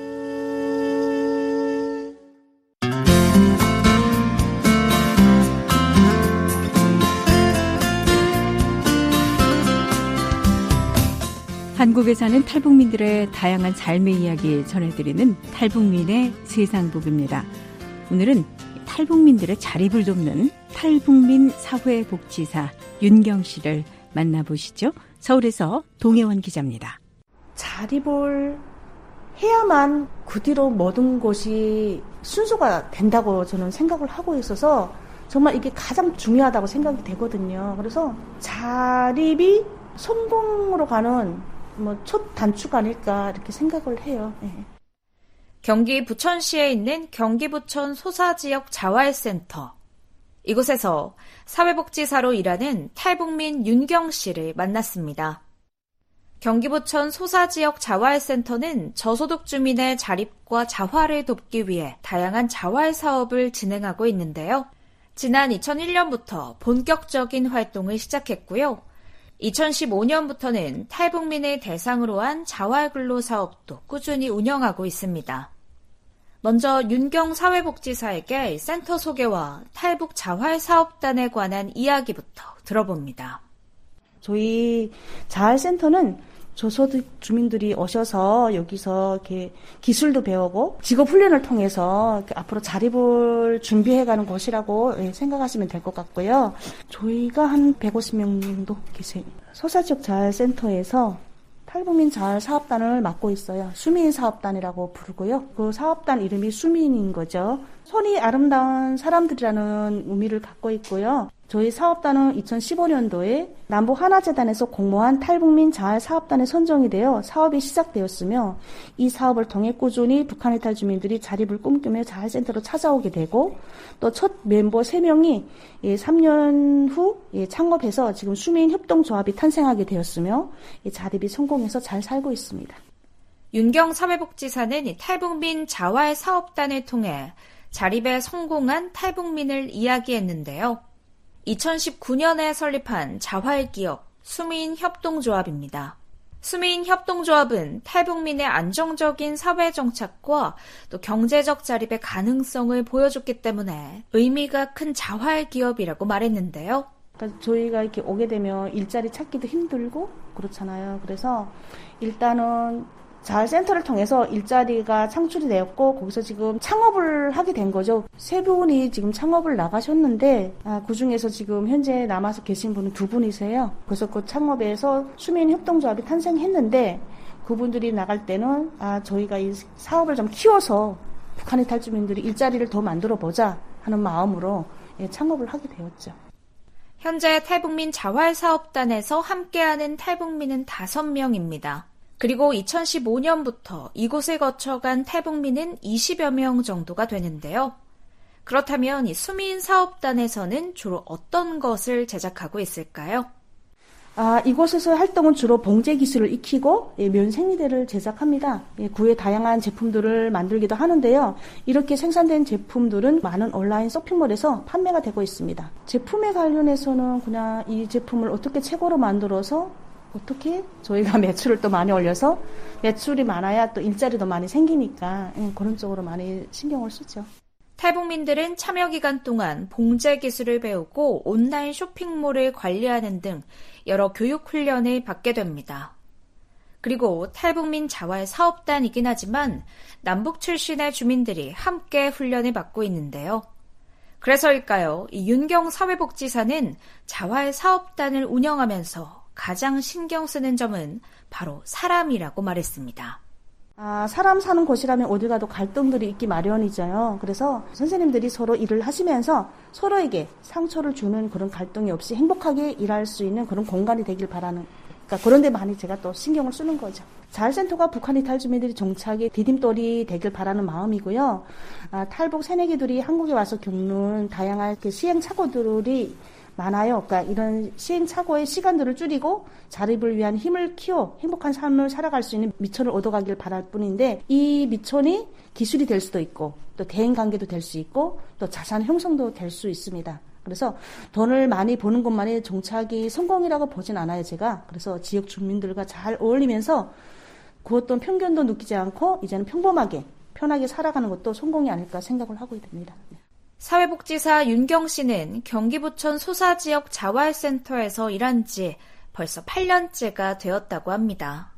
한국에 사는 탈북민들의 다양한 삶의 이야기 전해드리는 탈북민의 세상복입니다. 오늘은 탈북민들의 자립을 돕는 탈북민 사회복지사 윤경 씨를 만나보시죠. 서울에서 동혜원 기자입니다. 자립을 해야만 그 뒤로 모든 것이 순서가 된다고 저는 생각을 하고 있어서 정말 이게 가장 중요하다고 생각이 되거든요. 그래서 자립이 성공으로 가는 첫 단추가 아닐까 이렇게 생각을 해요. 네. 경기 부천시에 있는 경기 부천 소사지역 자활센터. 이곳에서 사회복지사로 일하는 탈북민 윤경 씨를 만났습니다. 경기 부천 소사지역 자활센터는 저소득 주민의 자립과 자활을 돕기 위해 다양한 자활 사업을 진행하고 있는데요. 지난 2001년부터 본격적인 활동을 시작했고요. 2015년부터는 탈북민을 대상으로 한 자활근로 사업도 꾸준히 운영하고 있습니다. 먼저 윤경 사회복지사에게 센터 소개와 탈북 자활사업단에 관한 이야기부터 들어봅니다. 저희 자활센터는 저소득 주민들이 오셔서 여기서 이렇게 기술도 배우고 직업 훈련을 통해서 앞으로 자립을 준비해가는 곳이라고 생각하시면 될 것 같고요. 저희가 한 150명 정도 계세요. 소사지역 자활센터에서 탈북민 자활사업단을 맡고 있어요. 수민사업단이라고 부르고요. 그 사업단 이름이 수민인 거죠. 손이 아름다운 사람들이라는 의미를 갖고 있고요. 저희 사업단은 2015년도에 남북하나재단에서 공모한 탈북민 자활사업단에 선정이 되어 사업이 시작되었으며 이 사업을 통해 꾸준히 북한 이탈 주민들이 자립을 꿈꾸며 자활센터로 찾아오게 되고 또 첫 멤버 3명이 3년 후 창업해서 지금 수민협동조합이 탄생하게 되었으며 자립이 성공해서 잘 살고 있습니다. 윤경 사회복지사는 탈북민 자활사업단을 통해 자립에 성공한 탈북민을 이야기했는데요. 2019년에 설립한 자활기업 수민협동조합입니다. 수민협동조합은 탈북민의 안정적인 사회정착과 또 경제적 자립의 가능성을 보여줬기 때문에 의미가 큰 자활기업이라고 말했는데요. 그러니까 저희가 이렇게 오게 되면 일자리 찾기도 힘들고 그렇잖아요. 그래서 일단은 자활센터를 통해서 일자리가 창출이 되었고 거기서 지금 창업을 하게 된 거죠. 3분이 지금 창업을 나가셨는데 그중에서 지금 현재 남아서 계신 분은 2분이세요. 그래서 그 창업에서 수민협동조합이 탄생했는데 그분들이 나갈 때는 저희가 이 사업을 좀 키워서 북한 이탈 주민들이 일자리를 더 만들어보자 하는 마음으로 창업을 하게 되었죠. 현재 탈북민 자활사업단에서 함께하는 탈북민은 5명입니다. 그리고 2015년부터 이곳을 거쳐간 탈북민은 20여 명 정도가 되는데요. 그렇다면 이 수민사업단에서는 주로 어떤 것을 제작하고 있을까요? 이곳에서 활동은 주로 봉제 기술을 익히고 면생리대를 제작합니다. 구의 다양한 제품들을 만들기도 하는데요. 이렇게 생산된 제품들은 많은 온라인 쇼핑몰에서 판매가 되고 있습니다. 제품에 관련해서는 그냥 이 제품을 어떻게 최고로 만들어서 어떻게 저희가 매출을 또 많이 올려서 매출이 많아야 또 일자리도 많이 생기니까 그런 쪽으로 많이 신경을 쓰죠. 탈북민들은 참여 기간 동안 봉제 기술을 배우고 온라인 쇼핑몰을 관리하는 등 여러 교육 훈련을 받게 됩니다. 그리고 탈북민 자활 사업단이긴 하지만 남북 출신의 주민들이 함께 훈련을 받고 있는데요. 그래서일까요? 이 윤경 사회복지사는 자활 사업단을 운영하면서 가장 신경 쓰는 점은 바로 사람이라고 말했습니다. 사람 사는 곳이라면 어디 가도 갈등들이 있기 마련이죠. 그래서 선생님들이 서로 일을 하시면서 서로에게 상처를 주는 그런 갈등이 없이 행복하게 일할 수 있는 그런 공간이 되길 바라는, 그러니까 그런 데 많이 제가 또 신경을 쓰는 거죠. 자활센터가 북한 이탈 주민들이 정착의 디딤돌이 되길 바라는 마음이고요. 탈북 새내기들이 한국에 와서 겪는 다양한 시행착오들이 많아요. 그러니까 이런 시행착오의 시간들을 줄이고 자립을 위한 힘을 키워 행복한 삶을 살아갈 수 있는 미천을 얻어가길 바랄 뿐인데, 이 미천이 기술이 될 수도 있고 또 대인관계도 될 수 있고 또 자산 형성도 될 수 있습니다. 그래서 돈을 많이 버는 것만이 정착이 성공이라고 보진 않아요, 제가. 그래서 지역 주민들과 잘 어울리면서 그 어떤 편견도 느끼지 않고 이제는 평범하게 편하게 살아가는 것도 성공이 아닐까 생각을 하고 있습니다. 사회복지사 윤경 씨는 경기 부천 소사지역 자활센터에서 일한 지 벌써 8년째가 되었다고 합니다.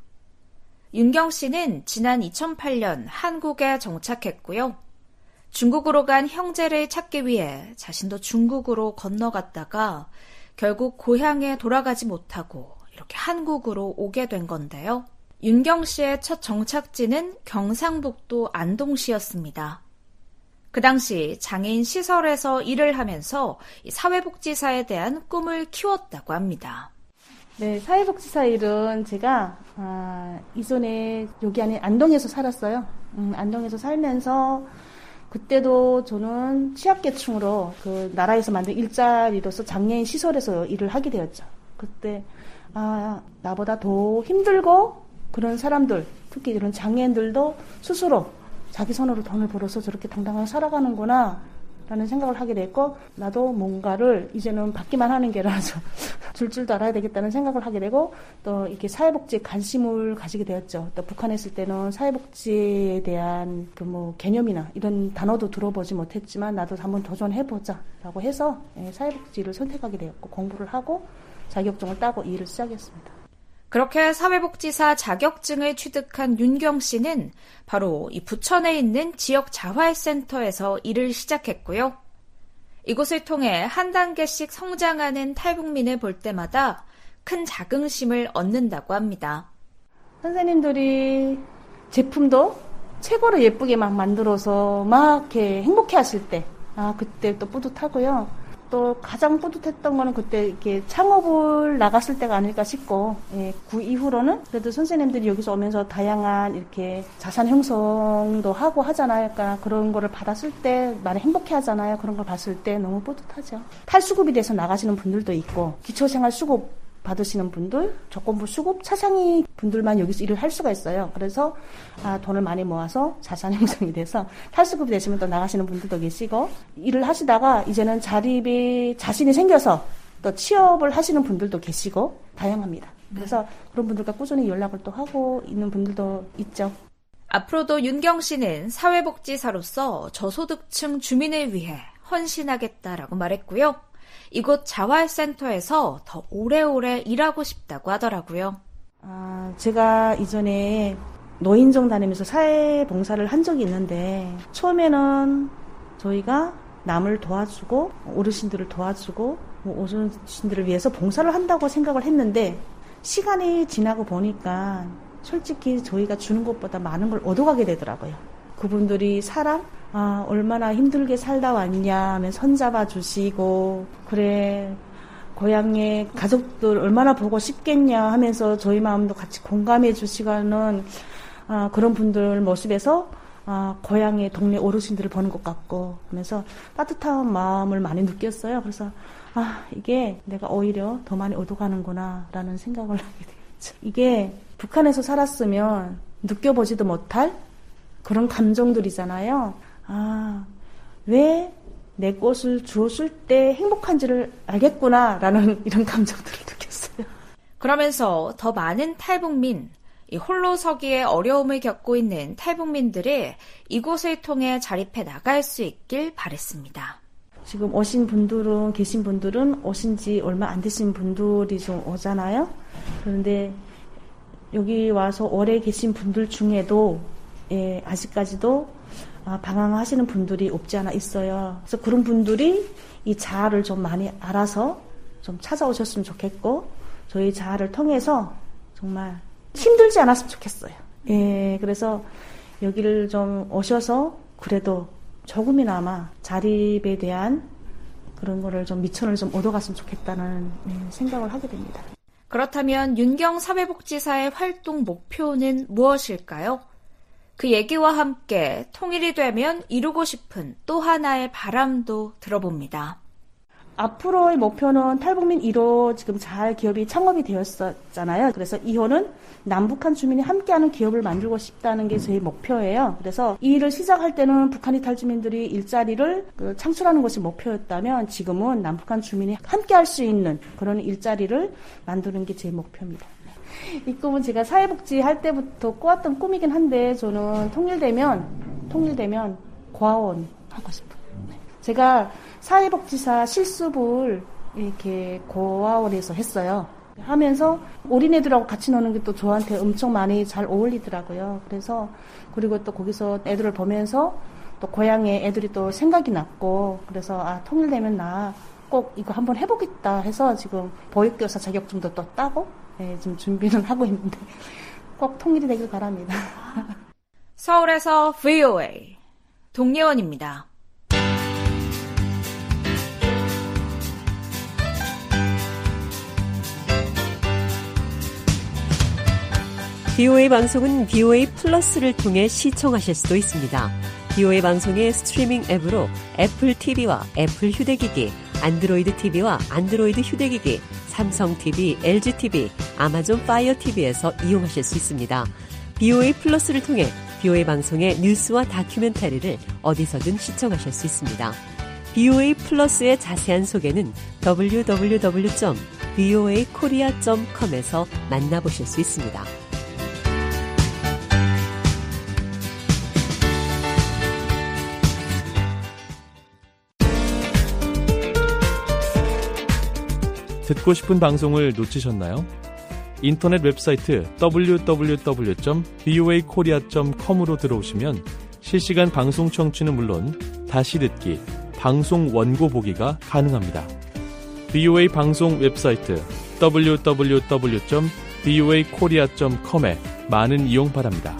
윤경 씨는 지난 2008년 한국에 정착했고요. 중국으로 간 형제를 찾기 위해 자신도 중국으로 건너갔다가 결국 고향에 돌아가지 못하고 이렇게 한국으로 오게 된 건데요. 윤경 씨의 첫 정착지는 경상북도 안동시였습니다. 그 당시 장애인 시설에서 일을 하면서 사회복지사에 대한 꿈을 키웠다고 합니다. 네, 사회복지사 일은 제가 이전에 여기 안에 안동에서 살았어요. 안동에서 살면서 그때도 저는 취약계층으로 그 나라에서 만든 일자리로서 장애인 시설에서 일을 하게 되었죠. 그때 나보다 더 힘들고 그런 사람들, 특히 이런 장애인들도 스스로 자기 손으로 돈을 벌어서 저렇게 당당하게 살아가는구나 라는 생각을 하게 됐고, 나도 뭔가를 이제는 받기만 하는 게 아니라서 줄 줄도 알아야 되겠다는 생각을 하게 되고, 또 이렇게 사회복지에 관심을 가지게 되었죠. 또 북한에 있을 때는 사회복지에 대한 개념이나 이런 단어도 들어보지 못했지만 나도 한번 도전해보자 라고 해서 사회복지를 선택하게 되었고, 공부를 하고 자격증을 따고 일을 시작했습니다. 그렇게 사회복지사 자격증을 취득한 윤경 씨는 바로 이 부천에 있는 지역 자활센터에서 일을 시작했고요. 이곳을 통해 한 단계씩 성장하는 탈북민을 볼 때마다 큰 자긍심을 얻는다고 합니다. 선생님들이 제품도 최고로 예쁘게 막 만들어서 막 이렇게 행복해 하실 때, 그때 또 뿌듯하고요. 또 가장 뿌듯했던 거는 그때 이렇게 창업을 나갔을 때가 아닐까 싶고, 그 이후로는 그래도 선생님들이 여기서 오면서 다양한 이렇게 자산 형성도 하고 하잖아요. 그러니까 그런 거를 받았을 때 많이 행복해 하잖아요. 그런 걸 봤을 때 너무 뿌듯하죠. 탈수급이 돼서 나가시는 분들도 있고, 기초생활 수급 받으시는 분들, 조건부 수급 차상위 분들만 여기서 일을 할 수가 있어요. 그래서 돈을 많이 모아서 자산 형성이 돼서 탈수급이 되시면 또 나가시는 분들도 계시고, 일을 하시다가 이제는 자립이 자신이 생겨서 또 취업을 하시는 분들도 계시고 다양합니다. 그래서 그런 분들과 꾸준히 연락을 또 하고 있는 분들도 있죠. 앞으로도 윤경 씨는 사회복지사로서 저소득층 주민을 위해 헌신하겠다라고 말했고요. 이곳 자활센터에서 더 오래오래 일하고 싶다고 하더라고요. 제가 이전에 노인정 다니면서 사회봉사를 한 적이 있는데, 처음에는 저희가 남을 도와주고 어르신들을 도와주고 어르신들을 위해서 봉사를 한다고 생각을 했는데, 시간이 지나고 보니까 솔직히 저희가 주는 것보다 많은 걸 얻어가게 되더라고요. 그분들이 사람? 얼마나 힘들게 살다 왔냐 하면 손잡아 주시고, 그래 고향의 가족들 얼마나 보고 싶겠냐 하면서 저희 마음도 같이 공감해 주시고 하는 그런 분들 모습에서 고향의 동네 어르신들을 보는 것 같고, 그래서 따뜻한 마음을 많이 느꼈어요. 그래서 이게 내가 오히려 더 많이 얻어가는구나 라는 생각을 하게 되었죠. 이게 북한에서 살았으면 느껴보지도 못할 그런 감정들이잖아요. 왜 내 것을 주었을 때 행복한지를 알겠구나라는 이런 감정들을 느꼈어요. 그러면서 더 많은 탈북민, 이 홀로 서기에 어려움을 겪고 있는 탈북민들이 이곳을 통해 자립해 나갈 수 있길 바랬습니다. 지금 계신 분들은 오신 지 얼마 안 되신 분들이 좀 오잖아요. 그런데 여기 와서 오래 계신 분들 중에도 아직까지도 방황하시는 분들이 없지 않아 있어요. 그래서 그런 분들이 이 자아를 좀 많이 알아서 좀 찾아오셨으면 좋겠고, 저희 자아를 통해서 정말 힘들지 않았으면 좋겠어요. 그래서 여기를 좀 오셔서 그래도 조금이나마 자립에 대한 그런 거를 좀 미천을 좀 얻어갔으면 좋겠다는 생각을 하게 됩니다. 그렇다면 윤경 사회복지사의 활동 목표는 무엇일까요? 그 얘기와 함께 통일이 되면 이루고 싶은 또 하나의 바람도 들어봅니다. 앞으로의 목표는 탈북민 1호 지금 잘 기업이 창업이 되었었잖아요. 그래서 2호는 남북한 주민이 함께하는 기업을 만들고 싶다는 게 저희 목표예요. 그래서 이 일을 시작할 때는 북한 이탈 주민들이 일자리를 창출하는 것이 목표였다면, 지금은 남북한 주민이 함께할 수 있는 그런 일자리를 만드는 게 제 목표입니다. 이 꿈은 제가 사회복지 할 때부터 꿔왔던 꿈이긴 한데, 저는 통일되면 고아원 하고 싶어요. 제가 사회복지사 실습을 이렇게 고아원에서 했어요. 하면서 어린애들하고 같이 노는 게 또 저한테 엄청 많이 잘 어울리더라고요. 그리고 또 거기서 애들을 보면서 또 고향에 애들이 또 생각이 났고, 그래서 통일되면 나 꼭 이거 한번 해보겠다 해서 지금 보육교사 자격증도 또 따고 지금 준비는 하고 있는데 꼭 통일이 되길 바랍니다. 서울에서 VOA 동예원입니다. VOA 방송은 VOA 플러스를 통해 시청하실 수도 있습니다. VOA 방송의 스트리밍 앱으로 애플 TV와 애플 휴대기기, 안드로이드 TV와 안드로이드 휴대기기, 삼성 TV, LG TV, 아마존 파이어 TV에서 이용하실 수 있습니다. BOA 플러스를 통해 BOA 방송의 뉴스와 다큐멘터리를 어디서든 시청하실 수 있습니다. BOA 플러스의 자세한 소개는 www.boakorea.com에서 만나보실 수 있습니다. 듣고 싶은 방송을 놓치셨나요? 인터넷 웹사이트 www.boakorea.com으로 들어오시면 실시간 방송 청취는 물론 다시 듣기, 방송 원고 보기가 가능합니다. BOA 방송 웹사이트 www.boakorea.com에 많은 이용 바랍니다.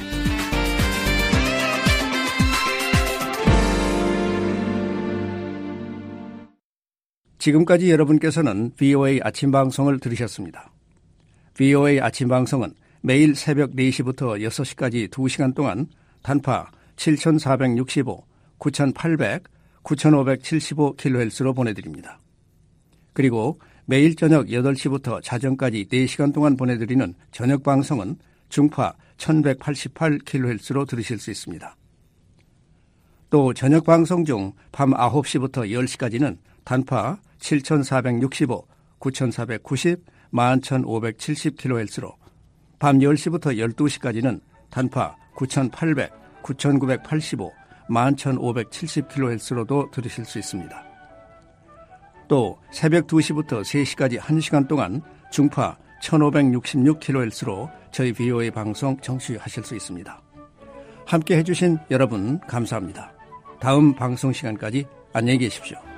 지금까지 여러분께서는 BOA 아침 방송을 들으셨습니다. BOA 아침 방송은 매일 새벽 4시부터 6시까지 2시간 동안 단파 7465, 9800, 9575kHz로 보내드립니다. 그리고 매일 저녁 8시부터 자정까지 4시간 동안 보내드리는 저녁 방송은 중파 1188kHz로 들으실 수 있습니다. 또 저녁 방송 중 밤 9시부터 10시까지는 단파 7465, 9490, 11570kHz로, 밤 10시부터 12시까지는 단파 9800, 9985, 11570kHz로도 들으실 수 있습니다. 또 새벽 2시부터 3시까지 1시간 동안 중파 1566kHz로 저희 BOA 방송 청취하실 수 있습니다. 함께 해주신 여러분 감사합니다. 다음 방송 시간까지 안녕히 계십시오.